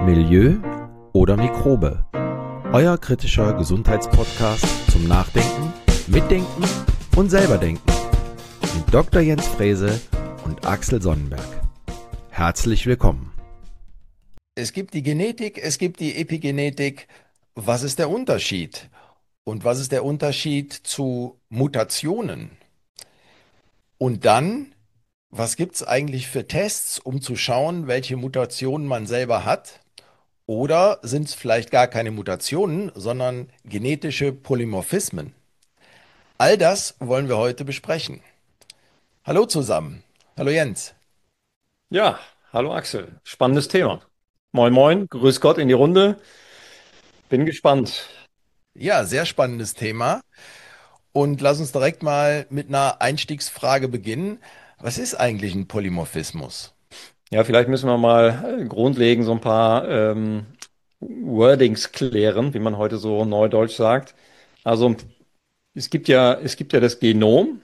Milieu oder Mikrobe? Euer kritischer Gesundheitspodcast zum Nachdenken, Mitdenken und selberdenken mit Dr. Jens Frese und Axel Sonnenberg. Herzlich willkommen. Es gibt die Genetik, es gibt die Epigenetik. Was ist der Unterschied? Und was ist der Unterschied zu Mutationen? Und dann, was gibt es eigentlich für Tests, um zu schauen, welche Mutationen man selber hat? Oder sind es vielleicht gar keine Mutationen, sondern genetische Polymorphismen? All das wollen wir heute besprechen. Hallo zusammen. Hallo Jens. Ja, hallo Axel. Spannendes Thema. Moin, moin. Grüß Gott in die Runde. Bin gespannt. Ja, sehr spannendes Thema. Und lass uns direkt mal mit einer Einstiegsfrage beginnen. Was ist eigentlich ein Polymorphismus? Ja, vielleicht müssen wir mal grundlegend so ein paar Wordings klären, wie man heute so neudeutsch sagt. Also es gibt ja das Genom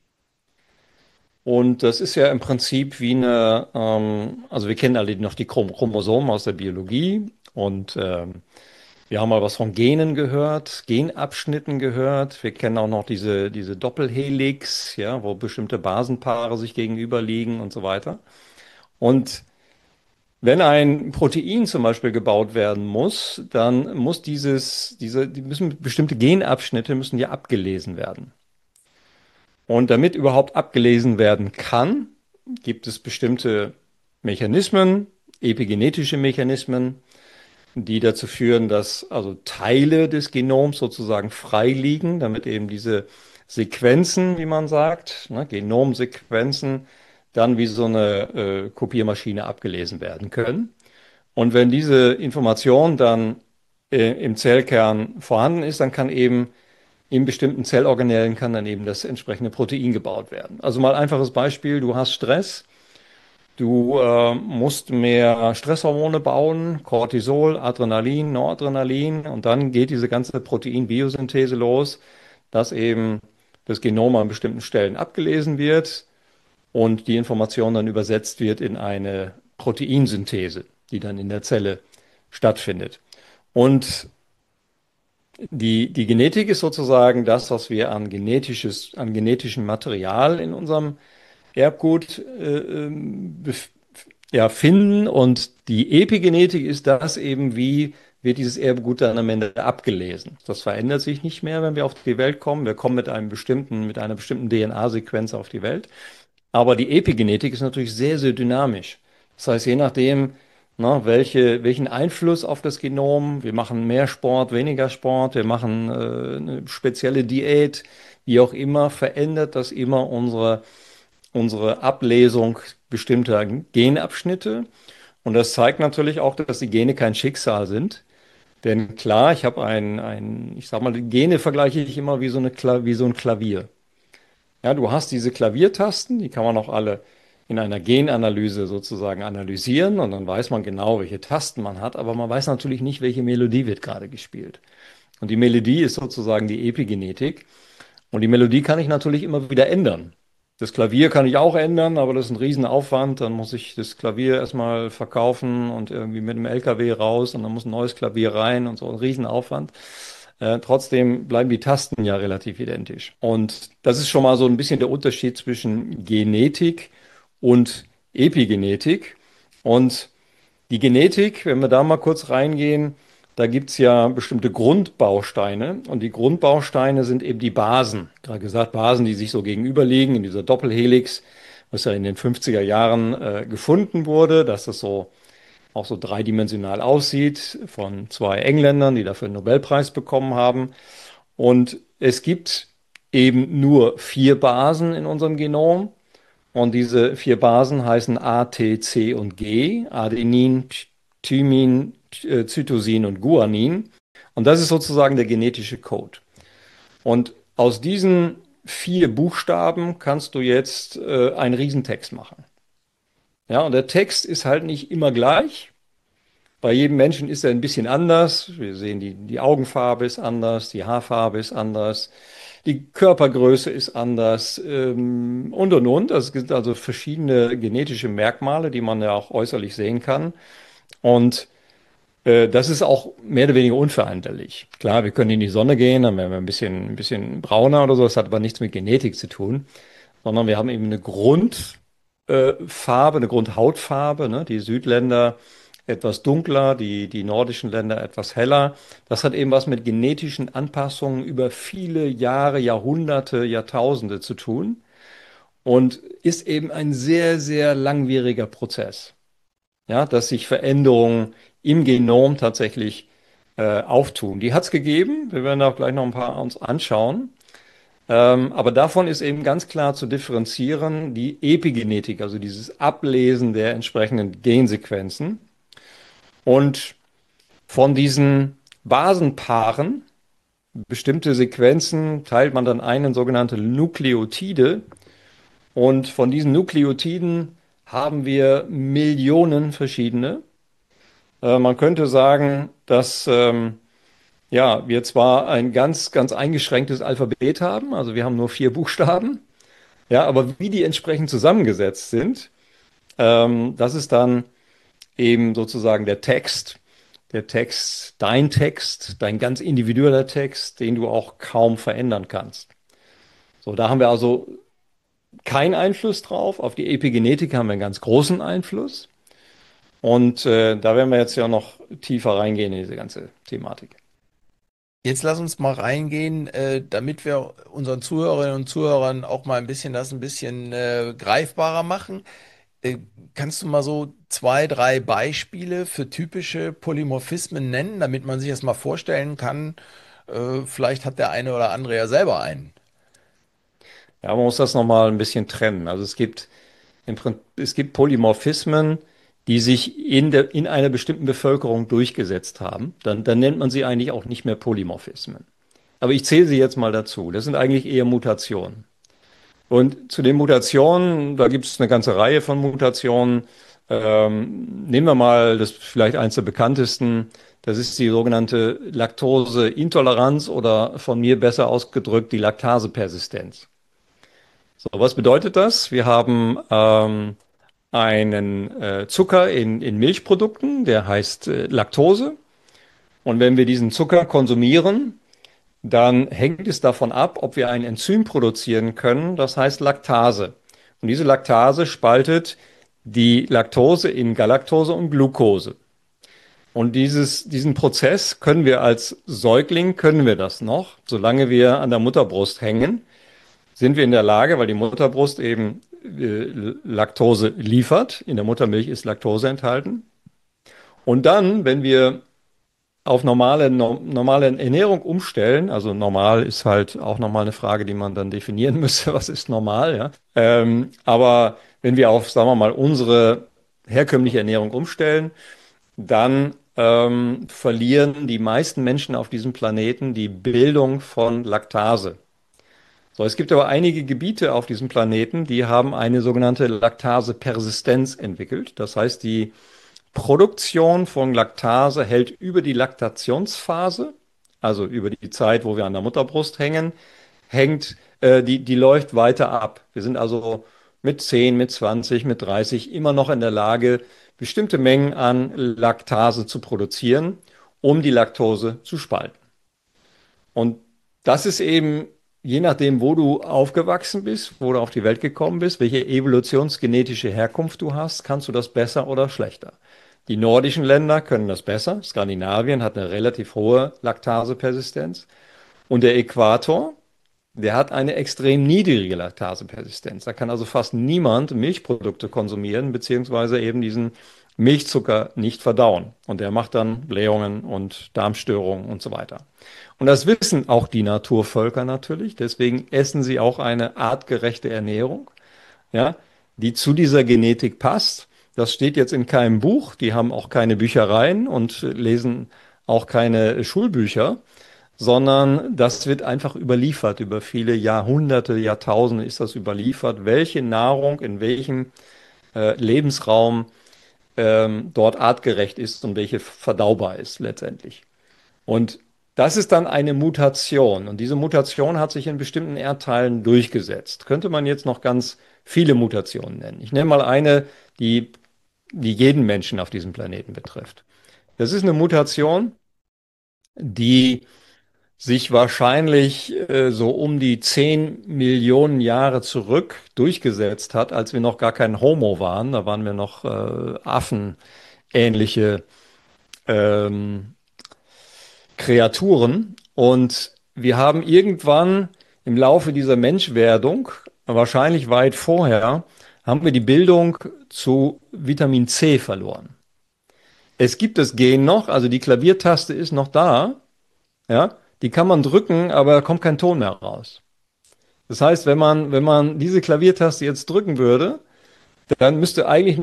und das ist ja im Prinzip wie also wir kennen alle noch die Chromosomen aus der Biologie und wir haben mal was von Genen gehört, Genabschnitten gehört. Wir kennen auch noch diese Doppelhelix, ja, wo bestimmte Basenpaare sich gegenüberliegen und so weiter. Und wenn ein Protein zum Beispiel gebaut werden muss, dann muss die müssen bestimmte Genabschnitte müssen ja abgelesen werden. Und damit überhaupt abgelesen werden kann, gibt es bestimmte Mechanismen, epigenetische Mechanismen, die dazu führen, dass also Teile des Genoms sozusagen frei liegen, damit eben diese Sequenzen, wie man sagt, ne, Genomsequenzen, dann wie so eine Kopiermaschine abgelesen werden können. Und wenn diese Information dann im Zellkern vorhanden ist, dann kann eben in bestimmten Zellorganellen kann dann eben das entsprechende Protein gebaut werden. Also mal einfaches Beispiel, du hast Stress. Du musst mehr Stresshormone bauen, Cortisol, Adrenalin, Noradrenalin, und dann geht diese ganze Proteinbiosynthese los, dass eben das Genom an bestimmten Stellen abgelesen wird und die Information dann übersetzt wird in eine Proteinsynthese, die dann in der Zelle stattfindet. Und die Genetik ist sozusagen das, was wir an genetischem Material in unserem Erbgut ja, finden, und die Epigenetik ist das eben, wie wird dieses Erbgut dann am Ende abgelesen. Das verändert sich nicht mehr, wenn wir auf die Welt kommen. Wir kommen mit einer bestimmten DNA-Sequenz auf die Welt. Aber die Epigenetik ist natürlich sehr, sehr dynamisch. Das heißt, je nachdem, welchen Einfluss auf das Genom, wir machen mehr Sport, weniger Sport, wir machen eine spezielle Diät, wie auch immer, verändert das immer unsere Ablesung bestimmter Genabschnitte. Und das zeigt natürlich auch, dass die Gene kein Schicksal sind. Denn klar, ich sag mal, die Gene vergleiche ich immer wie so ein Klavier. Ja, du hast diese Klaviertasten, die kann man auch alle in einer Genanalyse sozusagen analysieren, und dann weiß man genau, welche Tasten man hat, aber man weiß natürlich nicht, welche Melodie wird gerade gespielt. Und die Melodie ist sozusagen die Epigenetik. Und die Melodie kann ich natürlich immer wieder ändern. Das Klavier kann ich auch ändern, aber das ist ein Riesenaufwand. Dann muss ich das Klavier erstmal verkaufen und irgendwie mit dem LKW raus, und dann muss ein neues Klavier rein und so, ein Riesenaufwand. Trotzdem bleiben die Tasten ja relativ identisch. Und das ist schon mal so ein bisschen der Unterschied zwischen Genetik und Epigenetik. Und die Genetik, wenn wir da mal kurz reingehen, da gibt es ja bestimmte Grundbausteine, und die Grundbausteine sind eben die Basen. Gerade gesagt, Basen, die sich so gegenüberliegen in dieser Doppelhelix, was ja in den 50er Jahren gefunden wurde, dass das so auch so dreidimensional aussieht, von zwei Engländern, die dafür einen Nobelpreis bekommen haben. Und es gibt eben nur 4 Basen in unserem Genom. Und diese 4 Basen heißen A, T, C und G, Adenin, Thymin, Cytosin und Guanin. Und das ist sozusagen der genetische Code. Und aus diesen 4 Buchstaben kannst du jetzt einen Riesentext machen. Ja, und der Text ist halt nicht immer gleich. Bei jedem Menschen ist er ein bisschen anders. Wir sehen, die Augenfarbe ist anders, die Haarfarbe ist anders, die Körpergröße ist anders, und. Es gibt also verschiedene genetische Merkmale, die man ja auch äußerlich sehen kann. Und Das ist auch mehr oder weniger unveränderlich. Klar, wir können in die Sonne gehen, dann werden wir ein bisschen brauner oder so. Das hat aber nichts mit Genetik zu tun, sondern wir haben eben eine Grundfarbe, eine Grundhautfarbe. Ne? Die Südländer etwas dunkler, die nordischen Länder etwas heller. Das hat eben was mit genetischen Anpassungen über viele Jahre, Jahrhunderte, Jahrtausende zu tun und ist eben ein sehr, sehr langwieriger Prozess. Ja, dass sich Veränderungen im Genom tatsächlich auftun. Die hat es gegeben. Wir werden auch gleich noch ein paar uns anschauen. Aber davon ist eben ganz klar zu differenzieren die Epigenetik, also dieses Ablesen der entsprechenden Gensequenzen. Und von diesen Basenpaaren, bestimmte Sequenzen, teilt man dann ein in sogenannte Nukleotide. Und von diesen Nukleotiden haben wir Millionen verschiedene. Man könnte sagen, dass ja, wir zwar ein ganz, ganz eingeschränktes Alphabet haben, also wir haben nur 4 Buchstaben, ja, aber wie die entsprechend zusammengesetzt sind, das ist dann eben sozusagen der Text, dein ganz individueller Text, den du auch kaum verändern kannst. So, da haben wir also keinen Einfluss drauf. Auf die Epigenetik haben wir einen ganz großen Einfluss. Und da werden wir jetzt ja noch tiefer reingehen in diese ganze Thematik. Jetzt lass uns mal reingehen, damit wir unseren Zuhörerinnen und Zuhörern auch mal ein bisschen greifbarer machen. Kannst du mal so 2, 3 Beispiele für typische Polymorphismen nennen, damit man sich das mal vorstellen kann? Vielleicht hat der eine oder andere ja selber einen. Ja, man muss das nochmal ein bisschen trennen. Also es gibt Polymorphismen, die sich in einer bestimmten Bevölkerung durchgesetzt haben. Dann nennt man sie eigentlich auch nicht mehr Polymorphismen. Aber ich zähle sie jetzt mal dazu. Das sind eigentlich eher Mutationen. Und zu den Mutationen, da gibt es eine ganze Reihe von Mutationen. Nehmen wir mal das vielleicht eins der bekanntesten. Das ist die sogenannte Laktoseintoleranz oder von mir besser ausgedrückt die Laktasepersistenz. So, was bedeutet das? Wir haben einen Zucker in Milchprodukten, der heißt Laktose. Und wenn wir diesen Zucker konsumieren, dann hängt es davon ab, ob wir ein Enzym produzieren können, das heißt Laktase. Und diese Laktase spaltet die Laktose in Galaktose und Glucose. Und diesen Prozess können wir als Säugling, können wir das noch, solange wir an der Mutterbrust hängen, sind wir in der Lage, weil die Mutterbrust eben Laktose liefert. In der Muttermilch ist Laktose enthalten. Und dann, wenn wir auf normale Ernährung umstellen, also normal ist halt auch nochmal eine Frage, die man dann definieren müsste, was ist normal, ja. Aber wenn wir auf, sagen wir mal, unsere herkömmliche Ernährung umstellen, dann verlieren die meisten Menschen auf diesem Planeten die Bildung von Laktase. So, es gibt aber einige Gebiete auf diesem Planeten, die haben eine sogenannte Laktasepersistenz entwickelt. Das heißt, die Produktion von Laktase hält über die Laktationsphase, also über die Zeit, wo wir an der Mutterbrust hängen, die läuft weiter ab. Wir sind also mit 10, mit 20, mit 30 immer noch in der Lage, bestimmte Mengen an Laktase zu produzieren, um die Laktose zu spalten. Und das ist eben, je nachdem, wo du aufgewachsen bist, wo du auf die Welt gekommen bist, welche evolutionsgenetische Herkunft du hast, kannst du das besser oder schlechter. Die nordischen Länder können das besser. Skandinavien hat eine relativ hohe Laktasepersistenz. Und der Äquator, der hat eine extrem niedrige Laktasepersistenz. Da kann also fast niemand Milchprodukte konsumieren, beziehungsweise eben diesen Milchzucker nicht verdauen. Und der macht dann Blähungen und Darmstörungen und so weiter. Und das wissen auch die Naturvölker natürlich. Deswegen essen sie auch eine artgerechte Ernährung, ja, die zu dieser Genetik passt. Das steht jetzt in keinem Buch. Die haben auch keine Büchereien und lesen auch keine Schulbücher, sondern das wird einfach überliefert. Über viele Jahrhunderte, Jahrtausende ist das überliefert, welche Nahrung in welchem Lebensraum dort artgerecht ist und welche verdaubar ist letztendlich. Und das ist dann eine Mutation. Und diese Mutation hat sich in bestimmten Erdteilen durchgesetzt. Könnte man jetzt noch ganz viele Mutationen nennen. Ich nenne mal eine, die jeden Menschen auf diesem Planeten betrifft. Das ist eine Mutation, die sich wahrscheinlich so um die 10 Millionen Jahre zurück durchgesetzt hat, als wir noch gar kein Homo waren. Da waren wir noch affenähnliche ähm, Kreaturen. Und wir haben irgendwann im Laufe dieser Menschwerdung, wahrscheinlich weit vorher, haben wir die Bildung zu Vitamin C verloren. Es gibt das Gen noch, also die Klaviertaste ist noch da, ja, die kann man drücken, aber da kommt kein Ton mehr raus. Das heißt, wenn man diese Klaviertaste jetzt drücken würde, dann müsste eigentlich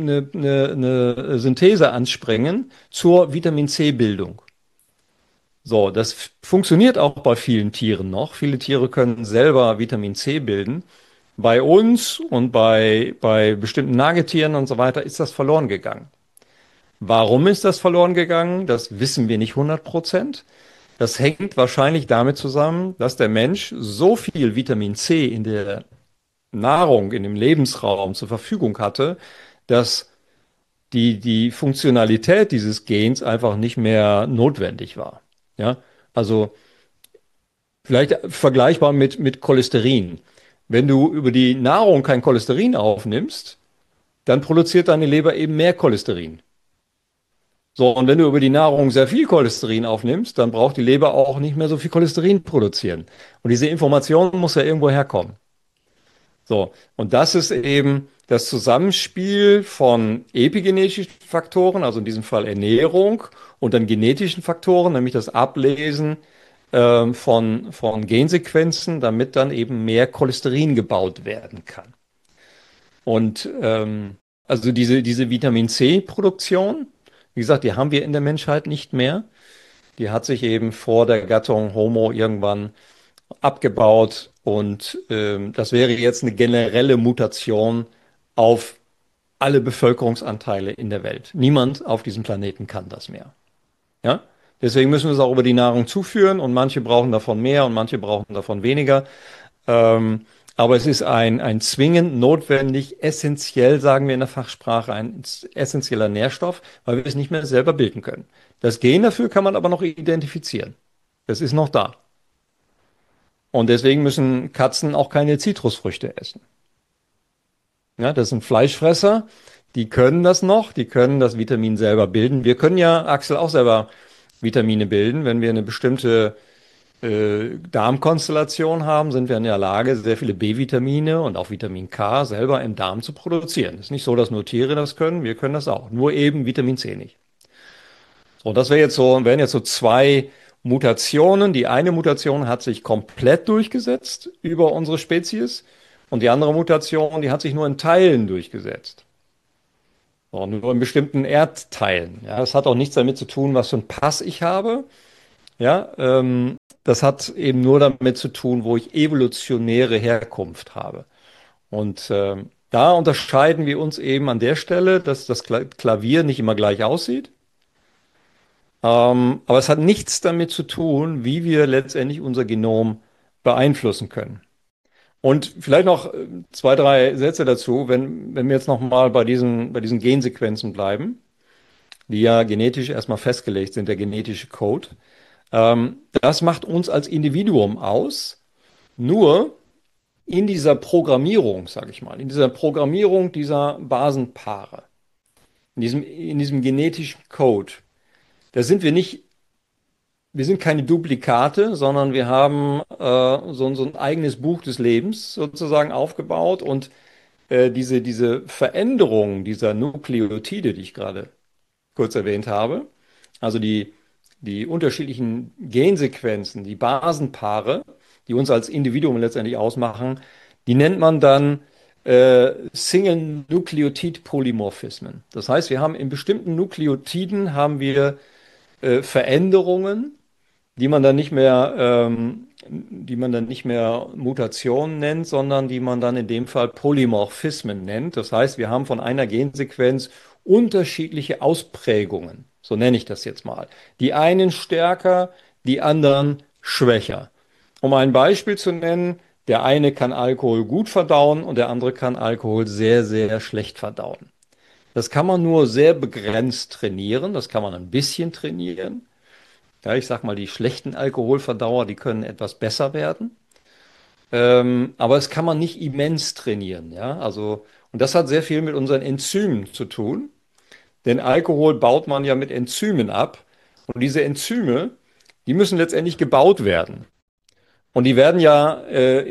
eine Synthese anspringen zur Vitamin C-Bildung. So, das funktioniert auch bei vielen Tieren noch. Viele Tiere können selber Vitamin C bilden. Bei uns und bei bestimmten Nagetieren und so weiter ist das verloren gegangen. Warum ist das verloren gegangen? Das wissen wir nicht 100%. Das hängt wahrscheinlich damit zusammen, dass der Mensch so viel Vitamin C in der Nahrung, in dem Lebensraum zur Verfügung hatte, dass die Funktionalität dieses Gens einfach nicht mehr notwendig war. Ja, also vielleicht vergleichbar mit Cholesterin. Wenn du über die Nahrung kein Cholesterin aufnimmst, dann produziert deine Leber eben mehr Cholesterin. So, und wenn du über die Nahrung sehr viel Cholesterin aufnimmst, dann braucht die Leber auch nicht mehr so viel Cholesterin produzieren. Und diese Information muss ja irgendwo herkommen. So, und das ist eben das Zusammenspiel von epigenetischen Faktoren, also in diesem Fall Ernährung, und dann genetischen Faktoren, nämlich das Ablesen von Gensequenzen, damit dann eben mehr Cholesterin gebaut werden kann. Und also diese Vitamin C-Produktion, wie gesagt, die haben wir in der Menschheit nicht mehr. Die hat sich eben vor der Gattung Homo irgendwann abgebaut und das wäre jetzt eine generelle Mutation auf alle Bevölkerungsanteile in der Welt. Niemand auf diesem Planeten kann das mehr. Ja? Deswegen müssen wir es auch über die Nahrung zuführen und manche brauchen davon mehr und manche brauchen davon weniger. Aber es ist ein zwingend notwendig, essentiell, sagen wir in der Fachsprache, ein essentieller Nährstoff, weil wir es nicht mehr selber bilden können. Das Gen dafür kann man aber noch identifizieren. Das ist noch da. Und deswegen müssen Katzen auch keine Zitrusfrüchte essen. Ja, das sind Fleischfresser, die können das noch, die können das Vitamin selber bilden. Wir können ja, Axel, auch selber Vitamine bilden. Wenn wir eine bestimmte Darmkonstellation haben, sind wir in der Lage, sehr viele B-Vitamine und auch Vitamin K selber im Darm zu produzieren. Es ist nicht so, dass nur Tiere das können, wir können das auch. Nur eben Vitamin C nicht. So, das wären jetzt so zwei Mutationen. Die eine Mutation hat sich komplett durchgesetzt über unsere Spezies und die andere Mutation, die hat sich nur in Teilen durchgesetzt. So, nur in bestimmten Erdteilen. Ja, das hat auch nichts damit zu tun, was für einen Pass ich habe. Ja, das hat eben nur damit zu tun, wo ich evolutionäre Herkunft habe. Und da unterscheiden wir uns eben an der Stelle, dass das Klavier nicht immer gleich aussieht. Aber es hat nichts damit zu tun, wie wir letztendlich unser Genom beeinflussen können. Und vielleicht noch zwei, drei Sätze dazu, wenn wir jetzt nochmal bei diesen Gensequenzen bleiben, die ja genetisch erstmal festgelegt sind, der genetische Code. Das macht uns als Individuum aus, nur in dieser Programmierung, sage ich mal, in dieser Programmierung dieser Basenpaare, in diesem genetischen Code, da sind wir sind keine Duplikate, sondern wir haben so ein eigenes Buch des Lebens sozusagen aufgebaut und diese Veränderung dieser Nukleotide, die ich gerade kurz erwähnt habe, also die unterschiedlichen Gensequenzen, die Basenpaare, die uns als Individuum letztendlich ausmachen, die nennt man dann Single Nucleotide Polymorphismen. Das heißt, wir haben in bestimmten Nukleotiden haben wir Veränderungen, die man dann nicht mehr Mutationen nennt, sondern die man dann in dem Fall Polymorphismen nennt. Das heißt, wir haben von einer Gensequenz unterschiedliche Ausprägungen. So nenne ich das jetzt mal. Die einen stärker, die anderen schwächer. Um ein Beispiel zu nennen, der eine kann Alkohol gut verdauen und der andere kann Alkohol sehr, sehr schlecht verdauen. Das kann man nur sehr begrenzt trainieren. Das kann man ein bisschen trainieren. Ja, ich sag mal, die schlechten Alkoholverdauer, die können etwas besser werden. Aber es kann man nicht immens trainieren. Ja, also, und das hat sehr viel mit unseren Enzymen zu tun. Denn Alkohol baut man ja mit Enzymen ab. Und diese Enzyme, die müssen letztendlich gebaut werden. Und die werden ja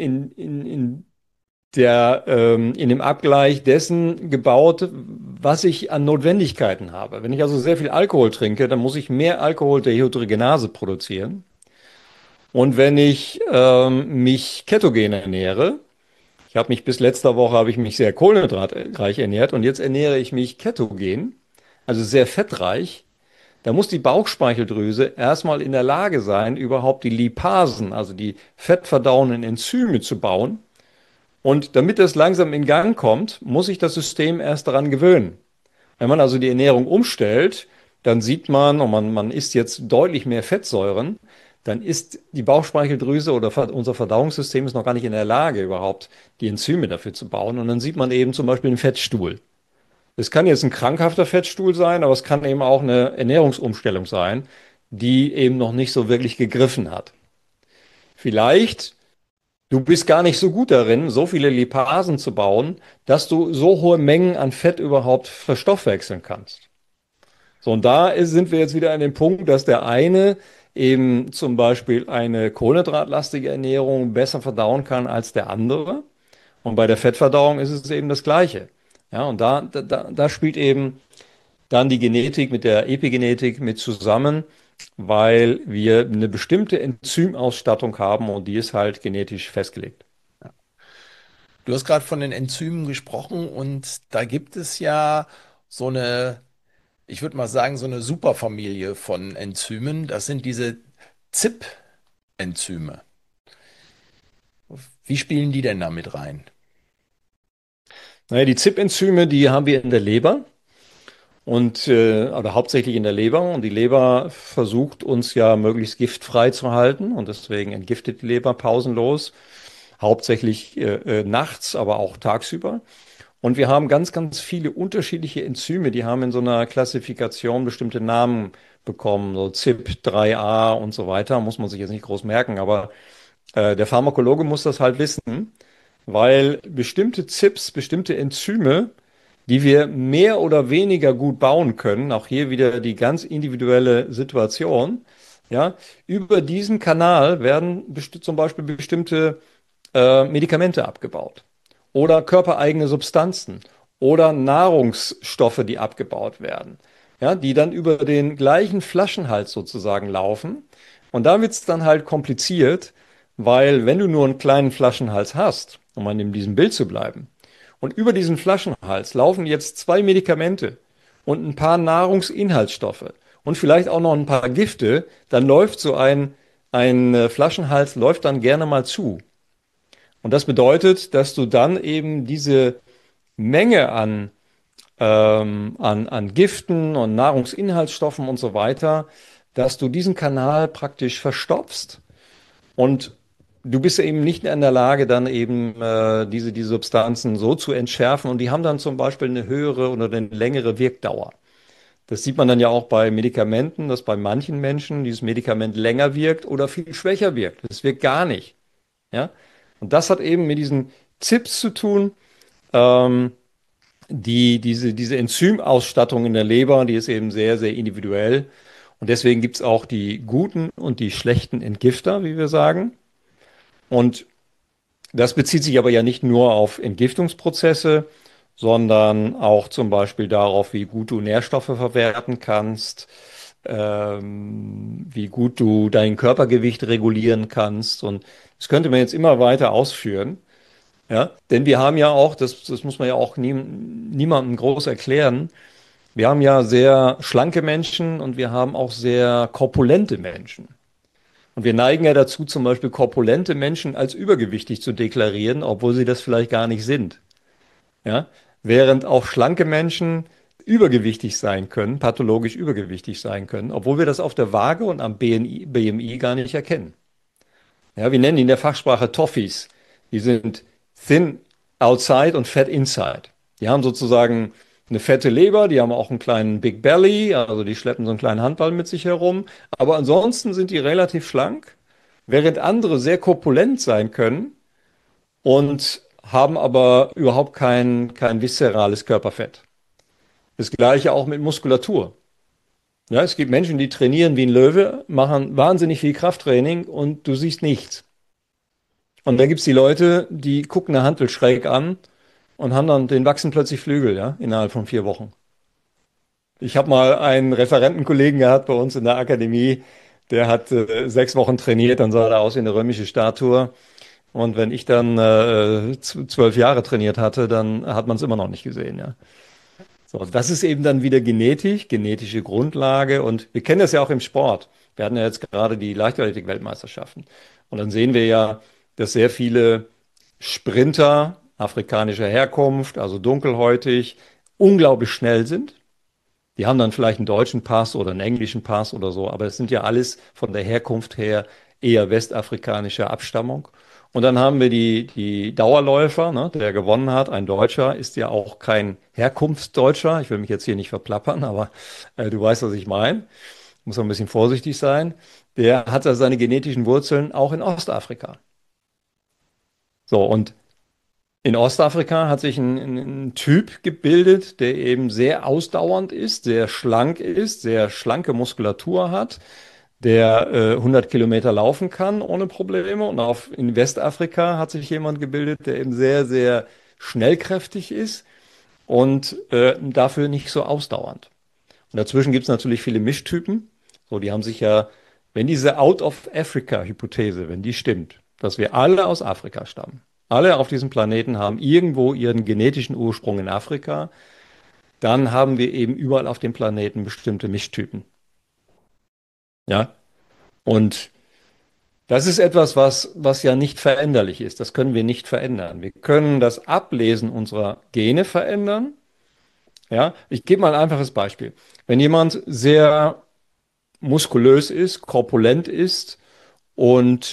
in dem Abgleich dessen gebaut, was ich an Notwendigkeiten habe. Wenn ich also sehr viel Alkohol trinke, dann muss ich mehr Alkoholdehydrogenase produzieren. Und wenn ich mich ketogen ernähre, ich habe mich bis letzter Woche habe ich mich sehr kohlenhydratreich ernährt und jetzt ernähre ich mich ketogen, also sehr fettreich. Da muss die Bauchspeicheldrüse erstmal in der Lage sein, überhaupt die Lipasen, also die fettverdauenden Enzyme zu bauen. Und damit das langsam in Gang kommt, muss sich das System erst daran gewöhnen. Wenn man also die Ernährung umstellt, dann sieht man, und man isst jetzt deutlich mehr Fettsäuren, dann ist die Bauchspeicheldrüse oder unser Verdauungssystem ist noch gar nicht in der Lage, überhaupt die Enzyme dafür zu bauen. Und dann sieht man eben zum Beispiel einen Fettstuhl. Es kann jetzt ein krankhafter Fettstuhl sein, aber es kann eben auch eine Ernährungsumstellung sein, die eben noch nicht so wirklich gegriffen hat. Vielleicht du bist gar nicht so gut darin, so viele Lipasen zu bauen, dass du so hohe Mengen an Fett überhaupt verstoffwechseln kannst. So, und sind wir jetzt wieder an dem Punkt, dass der eine eben zum Beispiel eine kohlenhydratlastige Ernährung besser verdauen kann als der andere. Und bei der Fettverdauung ist es eben das Gleiche. Ja, und da spielt eben dann die Genetik mit der Epigenetik mit zusammen, weil wir eine bestimmte Enzymausstattung haben und die ist halt genetisch festgelegt. Du hast gerade von den Enzymen gesprochen und da gibt es ja so eine, ich würde mal sagen, so eine Superfamilie von Enzymen. Das sind diese ZIP-Enzyme. Wie spielen die denn da mit rein? Naja, die ZIP-Enzyme, die haben wir in der Leber und oder hauptsächlich in der Leber. Und die Leber versucht uns ja möglichst giftfrei zu halten und deswegen entgiftet die Leber pausenlos, hauptsächlich nachts, aber auch tagsüber. Und wir haben ganz, ganz viele unterschiedliche Enzyme, die haben in so einer Klassifikation bestimmte Namen bekommen, so ZIP3A und so weiter, muss man sich jetzt nicht groß merken, aber der Pharmakologe muss das halt wissen, weil bestimmte ZIPs, bestimmte Enzyme, die wir mehr oder weniger gut bauen können, auch hier wieder die ganz individuelle Situation, ja, über diesen Kanal werden zum Beispiel bestimmte Medikamente abgebaut oder körpereigene Substanzen oder Nahrungsstoffe, die abgebaut werden, ja, die dann über den gleichen Flaschenhals sozusagen laufen. Und da wird es dann halt kompliziert, weil wenn du nur einen kleinen Flaschenhals hast, um mal in diesem Bild zu bleiben, und über diesen Flaschenhals laufen jetzt zwei Medikamente und ein paar Nahrungsinhaltsstoffe und vielleicht auch noch ein paar Gifte, dann läuft ein Flaschenhals läuft dann gerne mal zu. Und das bedeutet, dass du dann eben diese Menge an Giften und Nahrungsinhaltsstoffen und so weiter, dass du diesen Kanal praktisch verstopfst und du bist eben nicht in der Lage, dann eben diese Substanzen so zu entschärfen und die haben dann zum Beispiel eine höhere oder eine längere Wirkdauer. Das sieht man dann ja auch bei Medikamenten, dass bei manchen Menschen dieses Medikament länger wirkt oder viel schwächer wirkt. Es wirkt gar nicht. Ja? Und das hat eben mit diesen ZIPs zu tun. Ähm, diese Enzymausstattung in der Leber, die ist eben sehr, sehr individuell. Und deswegen gibt es auch die guten und die schlechten Entgifter, wie wir sagen. Und das bezieht sich aber ja nicht nur auf Entgiftungsprozesse, sondern auch zum Beispiel darauf, wie gut du Nährstoffe verwerten kannst, wie gut du dein Körpergewicht regulieren kannst. Und das könnte man jetzt immer weiter ausführen. Ja, denn wir haben ja auch, das muss man ja auch niemandem groß erklären, wir haben ja sehr schlanke Menschen und wir haben auch sehr korpulente Menschen. Und wir neigen ja dazu, zum Beispiel korpulente Menschen als übergewichtig zu deklarieren, obwohl sie das vielleicht gar nicht sind. Ja? Während auch schlanke Menschen übergewichtig sein können, pathologisch übergewichtig sein können, obwohl wir das auf der Waage und am BMI gar nicht erkennen. Ja, wir nennen die in der Fachsprache Toffees. Die sind thin outside und fat inside. Die haben sozusagen eine fette Leber, die haben auch einen kleinen Big Belly, also die schleppen so einen kleinen Handball mit sich herum. Aber ansonsten sind die relativ schlank, während andere sehr korpulent sein können und haben aber überhaupt kein viszerales Körperfett. Das gleiche auch mit Muskulatur. Ja, es gibt Menschen, die trainieren wie ein Löwe, machen wahnsinnig viel Krafttraining und du siehst nichts. Und dann gibt es die Leute, die gucken eine Hantel schräg an und haben dann, denen wachsen plötzlich Flügel, ja, innerhalb von 4 Wochen. Ich habe mal einen Referentenkollegen gehabt bei uns in der Akademie, der hat 6 Wochen trainiert, dann sah er aus wie eine römische Statue. Und wenn ich dann 12 Jahre trainiert hatte, dann hat man es immer noch nicht gesehen, ja. So, das ist eben dann wieder Genetik, genetische Grundlage. Und wir kennen das ja auch im Sport. Wir hatten ja jetzt gerade die Leichtathletik-Weltmeisterschaften. Und dann sehen wir ja, dass sehr viele Sprinter afrikanischer Herkunft, also dunkelhäutig, unglaublich schnell sind. Die haben dann vielleicht einen deutschen Pass oder einen englischen Pass oder so, aber es sind ja alles von der Herkunft her eher westafrikanischer Abstammung. Und dann haben wir die Dauerläufer, ne, der gewonnen hat. Ein Deutscher ist ja auch kein Herkunftsdeutscher. Ich will mich jetzt hier nicht verplappern, aber du weißt, was ich meine. Muss man ein bisschen vorsichtig sein. Der hat ja seine genetischen Wurzeln auch in Ostafrika. So, und in Ostafrika hat sich ein Typ gebildet, der eben sehr ausdauernd ist, sehr schlank ist, sehr schlanke Muskulatur hat, der 100 Kilometer laufen kann ohne Probleme. Und in Westafrika hat sich jemand gebildet, der eben sehr, sehr schnellkräftig ist und dafür nicht so ausdauernd. Und dazwischen gibt es natürlich viele Mischtypen. So, die haben sich ja, wenn diese Out-of-Africa-Hypothese, wenn die stimmt, dass wir alle aus Afrika stammen, alle auf diesem Planeten haben irgendwo ihren genetischen Ursprung in Afrika, dann haben wir eben überall auf dem Planeten bestimmte Mischtypen. Ja, und das ist etwas, was ja nicht veränderlich ist. Das können wir nicht verändern. Wir können das Ablesen unserer Gene verändern. Ja, ich gebe mal ein einfaches Beispiel. Wenn jemand sehr muskulös ist, korpulent ist und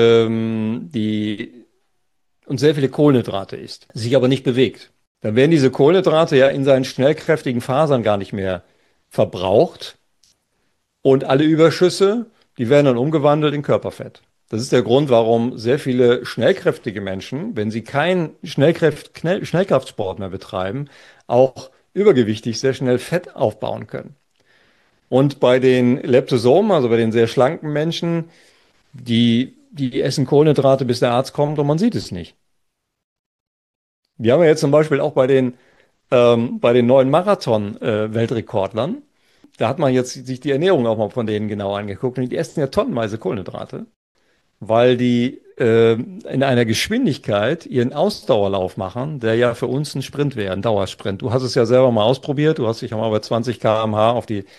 und sehr viele Kohlenhydrate isst, sich aber nicht bewegt, dann werden diese Kohlenhydrate ja in seinen schnellkräftigen Fasern gar nicht mehr verbraucht und alle Überschüsse, die werden dann umgewandelt in Körperfett. Das ist der Grund, warum sehr viele schnellkräftige Menschen, wenn sie keinen Schnellkraftsport mehr betreiben, auch übergewichtig sehr schnell Fett aufbauen können. Und bei den Leptosomen, also bei den sehr schlanken Menschen, die essen Kohlenhydrate, bis der Arzt kommt und man sieht es nicht. Wir haben ja jetzt zum Beispiel auch bei den neuen Marathon-Weltrekordlern, da hat man jetzt sich die Ernährung auch mal von denen genau angeguckt und die essen ja tonnenweise Kohlenhydrate, weil die in einer Geschwindigkeit ihren Ausdauerlauf machen, der ja für uns ein Sprint wäre, ein Dauersprint. Du hast es ja selber mal ausprobiert, du hast dich ja mal bei 20 km/h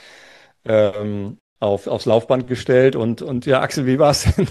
aufs Laufband gestellt und ja, Axel, wie war's denn?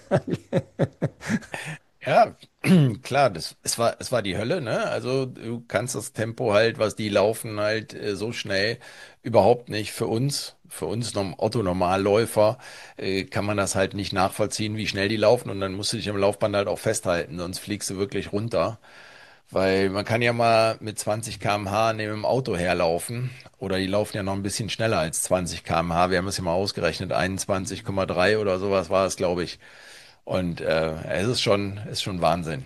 Ja, klar, es war die Hölle, ne? Also du kannst das Tempo halt, was die laufen, halt so schnell überhaupt nicht für uns Otto Normalläufer, kann man das halt nicht nachvollziehen, wie schnell die laufen und dann musst du dich am Laufband halt auch festhalten, sonst fliegst du wirklich runter. Weil man kann ja mal mit 20 km/h neben dem Auto herlaufen oder die laufen ja noch ein bisschen schneller als 20 km/h. Wir haben es ja mal ausgerechnet, 21,3 oder sowas war es, glaube ich. Und es ist schon Wahnsinn.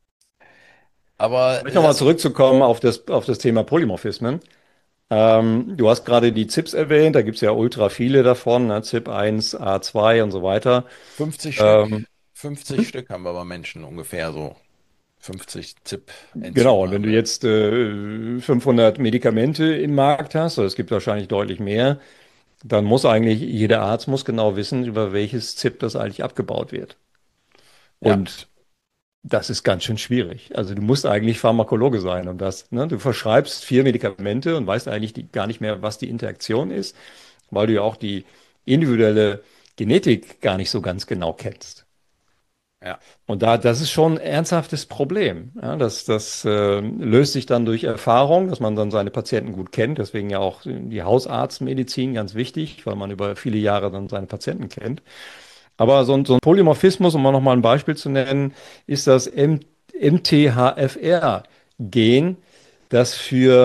Aber Vielleicht nochmal zurückzukommen auf das Thema Polymorphismen. Du hast gerade die ZIPs erwähnt, da gibt es ja ultra viele davon, ne? ZIP 1, A2 und so weiter. 50 Stück, Ähm, 50 Stück haben wir bei Menschen ungefähr so. 50 genau, ZIP-Enzyme und wenn haben du wir. jetzt 500 Medikamente im Markt hast, oder es gibt wahrscheinlich deutlich mehr, dann muss eigentlich jeder Arzt muss genau wissen, über welches ZIP das eigentlich abgebaut wird. Ja, Und das ist ganz schön schwierig. Also du musst eigentlich Pharmakologe sein, um das, ne? Du verschreibst 4 Medikamente und weißt eigentlich gar nicht mehr, was die Interaktion ist, weil du ja auch die individuelle Genetik gar nicht so ganz genau kennst. ja, Und das ist schon ein ernsthaftes Problem. Ja, das löst sich dann durch Erfahrung, dass man dann seine Patienten gut kennt. Deswegen ja auch die Hausarztmedizin ganz wichtig, weil man über viele Jahre dann seine Patienten kennt. Aber so ein Polymorphismus, um mal nochmal ein Beispiel zu nennen, ist das MTHFR-Gen. das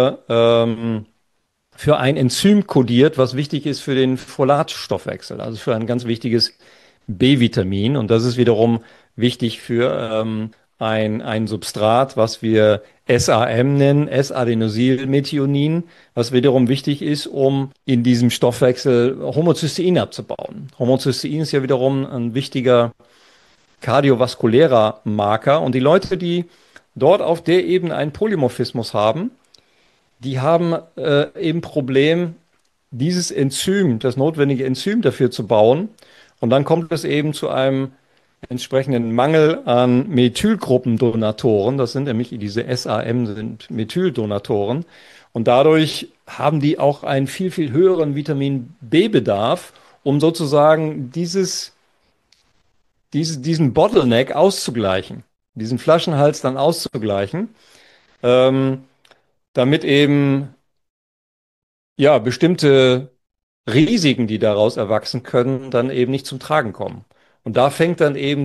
für ein Enzym kodiert, was wichtig ist für den Folatstoffwechsel, also für ein ganz wichtiges B-Vitamin. Und das ist wiederum wichtig für ein Substrat, was wir SAM nennen, S-Adenosylmethionin, was wiederum wichtig ist, um in diesem Stoffwechsel Homocystein abzubauen. Homocystein ist ja wiederum ein wichtiger kardiovaskulärer Marker. Und die Leute, die dort auf der Ebene einen Polymorphismus haben, die haben eben Problem, dieses Enzym, das notwendige Enzym dafür zu bauen. Und dann kommt es eben zu einem entsprechenden Mangel an Methylgruppendonatoren. Das sind nämlich diese SAM, sind Methyldonatoren. Und dadurch haben die auch einen viel, viel höheren Vitamin B-Bedarf, um sozusagen diesen Bottleneck auszugleichen, diesen Flaschenhals dann auszugleichen, ähm, damit eben ja bestimmte Risiken, die daraus erwachsen können, dann eben nicht zum Tragen kommen. Und da fängt dann eben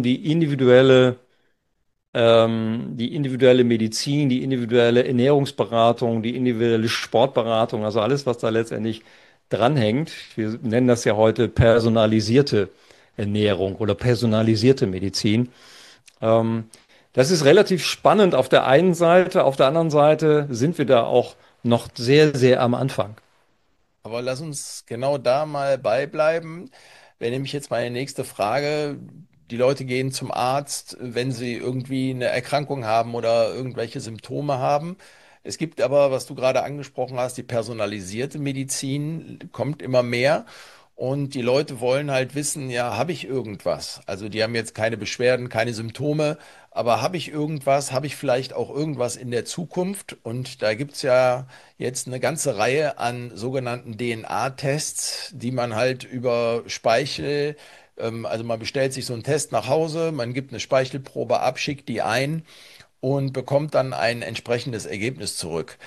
die individuelle Medizin, die individuelle Ernährungsberatung, die individuelle Sportberatung, also alles, was da letztendlich dranhängt. Wir nennen das ja heute personalisierte Ernährung oder personalisierte Medizin. Ähm, Das ist relativ spannend auf der einen Seite, auf der anderen Seite sind wir da auch noch sehr, sehr am Anfang. Aber lass uns genau da mal beibleiben. Wäre nämlich jetzt meine nächste Frage. Die Leute gehen zum Arzt, wenn sie irgendwie eine Erkrankung haben oder irgendwelche Symptome haben. Es gibt aber, was du gerade angesprochen hast, die personalisierte Medizin kommt immer mehr. Und die Leute wollen halt wissen, ja, habe ich irgendwas? Also die haben jetzt keine Beschwerden, keine Symptome, aber habe ich irgendwas? Habe ich vielleicht auch irgendwas in der Zukunft? Und da gibt es ja jetzt eine ganze Reihe an sogenannten DNA-Tests, die man halt über Speichel, also man bestellt sich so einen Test nach Hause, man gibt eine Speichelprobe ab, schickt die ein und bekommt dann ein entsprechendes Ergebnis zurück.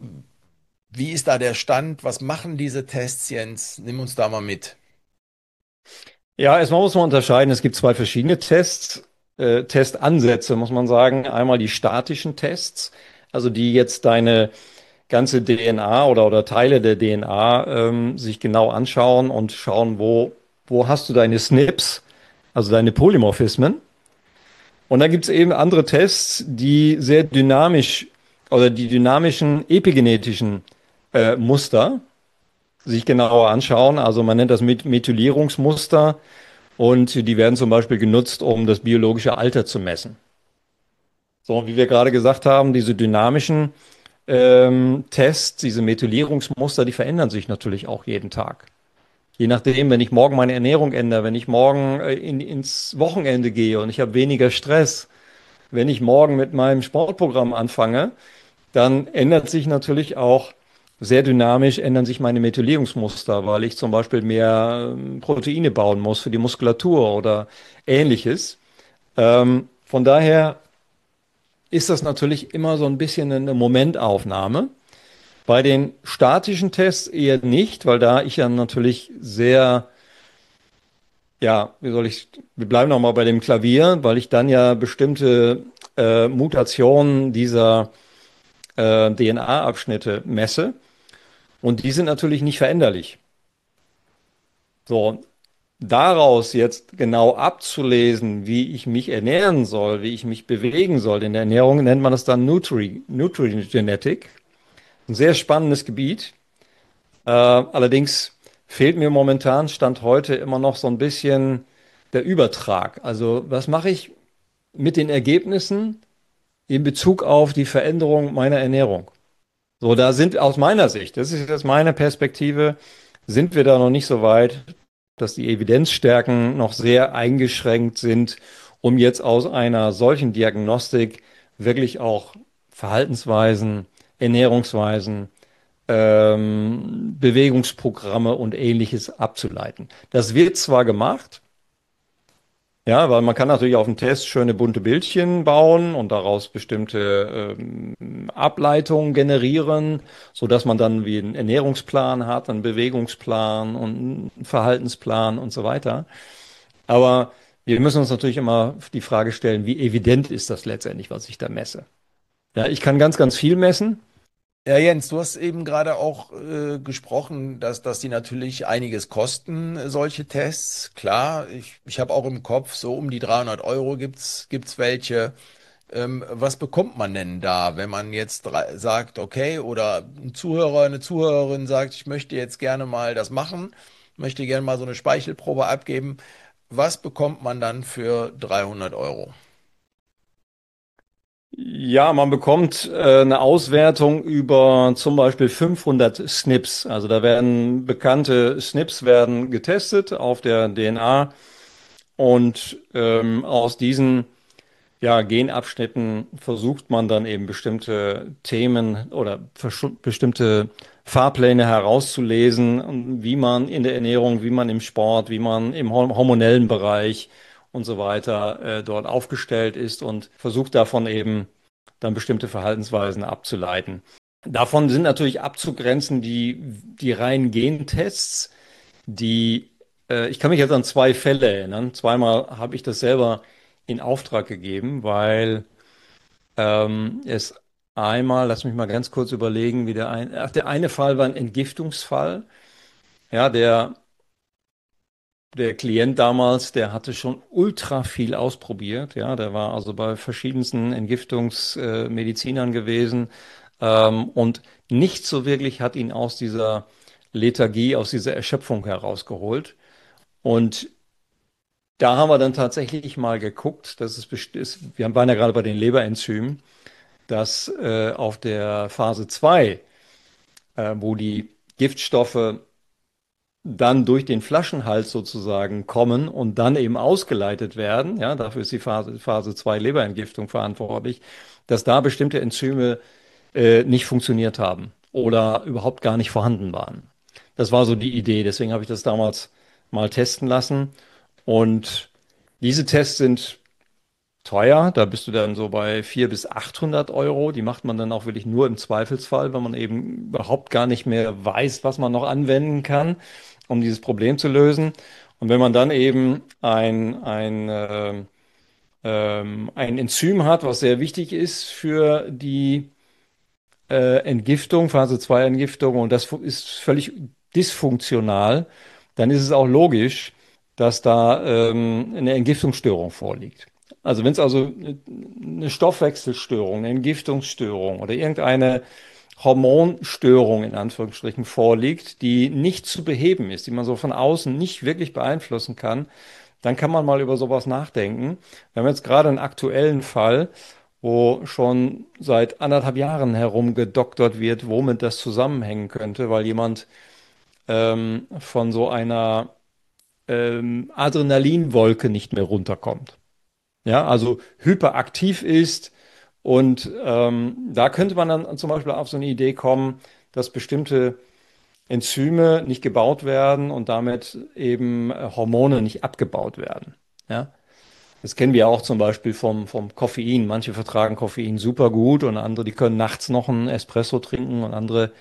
Wie ist da der Stand? Was machen diese Tests, Jens? Nimm uns da mal mit. Ja, erstmal muss man unterscheiden. Es gibt zwei verschiedene Testansätze, muss man sagen. Einmal die statischen Tests, also die jetzt deine ganze DNA oder Teile der DNA sich genau anschauen und schauen, wo hast du deine SNPs, also deine Polymorphismen. Und dann gibt es eben andere Tests, die sehr dynamisch oder die dynamischen epigenetischen Muster sich genauer anschauen. Also man nennt das Methylierungsmuster und die werden zum Beispiel genutzt, um das biologische Alter zu messen. So, wie wir gerade gesagt haben, diese dynamischen Tests, diese Methylierungsmuster, die verändern sich natürlich auch jeden Tag. Je nachdem, wenn ich morgen meine Ernährung ändere, wenn ich morgen ins Wochenende gehe und ich habe weniger Stress, wenn ich morgen mit meinem Sportprogramm anfange, dann ändert sich natürlich auch sehr dynamisch, ändern sich meine Methylierungsmuster, weil ich zum Beispiel mehr Proteine bauen muss für die Muskulatur oder ähnliches. Von daher ist das natürlich immer so ein bisschen eine Momentaufnahme. Bei den statischen Tests eher nicht, weil da ich ja natürlich sehr, ja, wir bleiben noch mal bei dem Klavier, weil ich dann ja bestimmte Mutationen dieser DNA-Abschnitte messe und die sind natürlich nicht veränderlich. So, daraus jetzt genau abzulesen, wie ich mich ernähren soll, wie ich mich bewegen soll in der Ernährung, nennt man das dann Nutrigenetik. Ein sehr spannendes Gebiet. Allerdings fehlt mir momentan, Stand heute, immer noch so ein bisschen der Übertrag. Also was mache ich mit den Ergebnissen in Bezug auf die Veränderung meiner Ernährung? So, da sind aus meiner Sicht, das ist jetzt meine Perspektive, sind wir da noch nicht so weit, dass die Evidenzstärken noch sehr eingeschränkt sind, um jetzt aus einer solchen Diagnostik wirklich auch Verhaltensweisen, Ernährungsweisen, Bewegungsprogramme und ähnliches abzuleiten. Das wird zwar gemacht, ja, weil man kann natürlich auf dem Test schöne bunte Bildchen bauen und daraus bestimmte Ableitungen generieren, sodass man dann wie einen Ernährungsplan hat, einen Bewegungsplan und einen Verhaltensplan und so weiter. Aber wir müssen uns natürlich immer die Frage stellen, wie evident ist das letztendlich, was ich da messe? Ja, ich kann ganz, ganz viel messen. Ja, Jens, du hast eben gerade auch gesprochen, dass die natürlich einiges kosten, solche Tests. Klar, ich habe auch im Kopf, so um die 300 Euro gibt's welche. Was bekommt man denn da, wenn man jetzt sagt, okay, oder ein Zuhörer, eine Zuhörerin sagt, ich möchte jetzt gerne mal das machen, möchte gerne mal so eine Speichelprobe abgeben. Was bekommt man dann für 300 Euro? Ja, man bekommt eine Auswertung über zum Beispiel 500 SNPs. Also da werden bekannte SNPs werden getestet auf der DNA und aus diesen Genabschnitten versucht man dann eben bestimmte Themen oder bestimmte Fahrpläne herauszulesen, und wie man in der Ernährung, wie man im Sport, wie man im hormonellen Bereich und so weiter dort aufgestellt ist und versucht davon eben dann bestimmte Verhaltensweisen abzuleiten. Davon sind natürlich abzugrenzen die reinen Gentests, ich kann mich jetzt an zwei Fälle erinnern. Zweimal habe ich das selber in Auftrag gegeben, weil es einmal, lass mich mal ganz kurz überlegen, der eine Fall war ein Entgiftungsfall. Ja, der Klient damals, der hatte schon ultra viel ausprobiert. Ja, der war also bei verschiedensten Entgiftungsmedizinern gewesen. Und nicht so wirklich hat ihn aus dieser Lethargie, aus dieser Erschöpfung herausgeholt. Und da haben wir dann tatsächlich mal geguckt, waren ja gerade bei den Leberenzymen, dass auf der Phase 2, wo die Giftstoffe dann durch den Flaschenhals sozusagen kommen und dann eben ausgeleitet werden, ja, dafür ist die Phase 2 Leberentgiftung verantwortlich, dass da bestimmte Enzyme nicht funktioniert haben oder überhaupt gar nicht vorhanden waren. Das war so die Idee, deswegen habe ich das damals mal testen lassen. Und diese Tests sind teuer, da bist du dann so bei 400 bis 800 Euro. Die macht man dann auch wirklich nur im Zweifelsfall, wenn man eben überhaupt gar nicht mehr weiß, was man noch anwenden kann, um dieses Problem zu lösen. Und wenn man dann eben ein Enzym hat, was sehr wichtig ist für die Entgiftung, Phase 2 Entgiftung, und das ist völlig dysfunktional, dann ist es auch logisch, dass da eine Entgiftungsstörung vorliegt. Also wenn es also eine Stoffwechselstörung, eine Entgiftungsstörung oder irgendeine Hormonstörung in Anführungsstrichen vorliegt, die nicht zu beheben ist, die man so von außen nicht wirklich beeinflussen kann, dann kann man mal über sowas nachdenken. Wir haben jetzt gerade einen aktuellen Fall, wo schon seit 1,5 Jahren herumgedoktert wird, womit das zusammenhängen könnte, weil jemand von so einer Adrenalinwolke nicht mehr runterkommt. Ja, also hyperaktiv ist, und da könnte man dann zum Beispiel auf so eine Idee kommen, dass bestimmte Enzyme nicht gebaut werden und damit eben Hormone nicht abgebaut werden. Ja, das kennen wir auch zum Beispiel vom Koffein. Manche vertragen Koffein super gut und andere, die können nachts noch einen Espresso trinken, und andere,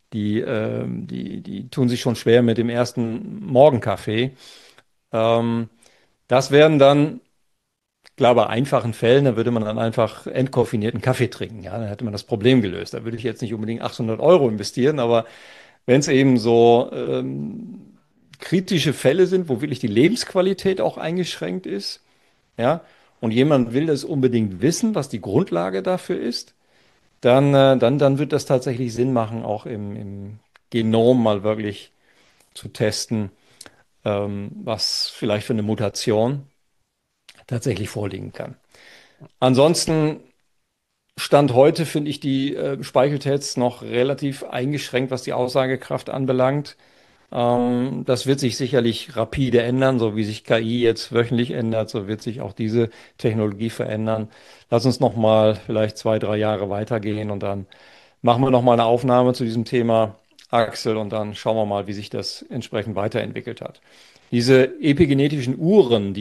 die tun sich schon schwer mit dem ersten Morgenkaffee. Ähm, Das wären dann, klar, bei einfachen Fällen, da würde man dann einfach entkoffinierten Kaffee trinken. Ja, dann hätte man das Problem gelöst. Da würde ich jetzt nicht unbedingt 800 Euro investieren, aber wenn es eben so kritische Fälle sind, wo wirklich die Lebensqualität auch eingeschränkt ist, ja, und jemand will das unbedingt wissen, was die Grundlage dafür ist, dann wird das tatsächlich Sinn machen, auch im Genom mal wirklich zu testen, was vielleicht für eine Mutation tatsächlich vorliegen kann. Ansonsten, Stand heute finde ich die Speicheltests noch relativ eingeschränkt, was die Aussagekraft anbelangt. Das wird sich sicherlich rapide ändern, so wie sich KI jetzt wöchentlich ändert, so wird sich auch diese Technologie verändern. Lass uns noch mal vielleicht 2, 3 Jahre weitergehen, und dann machen wir noch mal eine Aufnahme zu diesem Thema, Axel, und dann schauen wir mal, wie sich das entsprechend weiterentwickelt hat. Diese epigenetischen Uhren,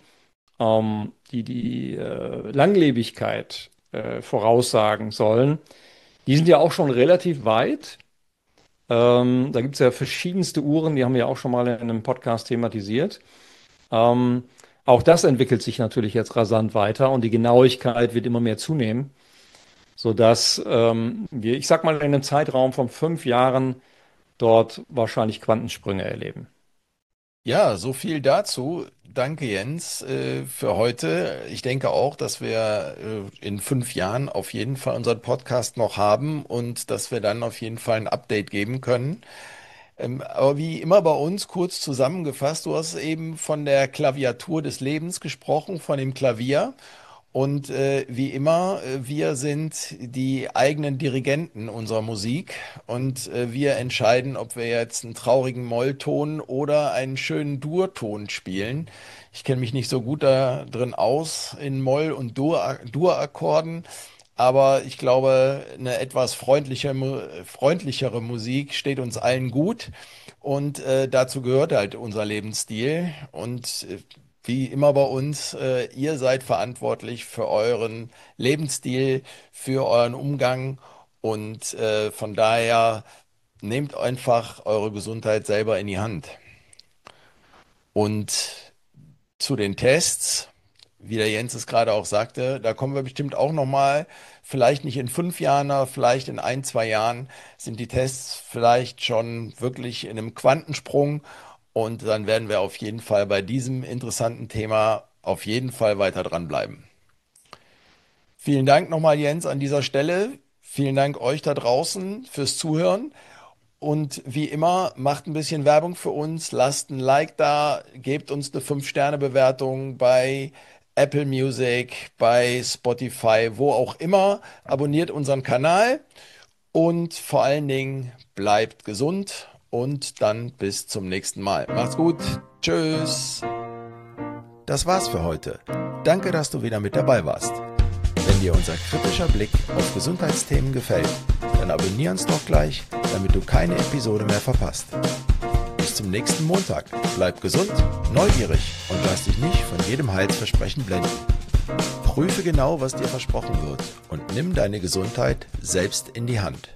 die Langlebigkeit voraussagen sollen, die sind ja auch schon relativ weit. Da gibt es ja verschiedenste Uhren, die haben wir auch schon mal in einem Podcast thematisiert. Ähm, Auch das entwickelt sich natürlich jetzt rasant weiter, und die Genauigkeit wird immer mehr zunehmen. sodass wir, ich sag mal, in einem Zeitraum von 5 Jahren dort wahrscheinlich Quantensprünge erleben. Ja, so viel dazu. Danke, Jens, für heute. Ich denke auch, dass wir in 5 Jahren auf jeden Fall unseren Podcast noch haben und dass wir dann auf jeden Fall ein Update geben können. Aber wie immer bei uns kurz zusammengefasst, du hast eben von der Klaviatur des Lebens gesprochen, von dem Klavier. Und wie immer, wir sind die eigenen Dirigenten unserer Musik und wir entscheiden, ob wir jetzt einen traurigen Mollton oder einen schönen Durton spielen. Ich kenne mich nicht so gut da drin aus in Moll- und Dur-Akkorden, aber ich glaube, eine etwas freundlichere Musik steht uns allen gut und dazu gehört halt unser Lebensstil und wie immer bei uns, ihr seid verantwortlich für euren Lebensstil, für euren Umgang und von daher nehmt einfach eure Gesundheit selber in die Hand. Und zu den Tests, wie der Jens es gerade auch sagte, da kommen wir bestimmt auch nochmal, vielleicht nicht in 5 Jahren, aber vielleicht in 1, 2 Jahren sind die Tests vielleicht schon wirklich in einem Quantensprung und dann werden wir auf jeden Fall bei diesem interessanten Thema auf jeden Fall weiter dranbleiben. Vielen Dank nochmal, Jens, an dieser Stelle. Vielen Dank euch da draußen fürs Zuhören. Und wie immer, macht ein bisschen Werbung für uns, lasst ein Like da, gebt uns eine 5-Sterne-Bewertung bei Apple Music, bei Spotify, wo auch immer. Abonniert unseren Kanal und vor allen Dingen bleibt gesund und dann bis zum nächsten Mal. Macht's gut. Tschüss. Das war's für heute. Danke, dass du wieder mit dabei warst. Wenn dir unser kritischer Blick auf Gesundheitsthemen gefällt, dann abonnier uns doch gleich, damit du keine Episode mehr verpasst. Bis zum nächsten Montag. Bleib gesund, neugierig und lass dich nicht von jedem Heilsversprechen blenden. Prüfe genau, was dir versprochen wird und nimm deine Gesundheit selbst in die Hand.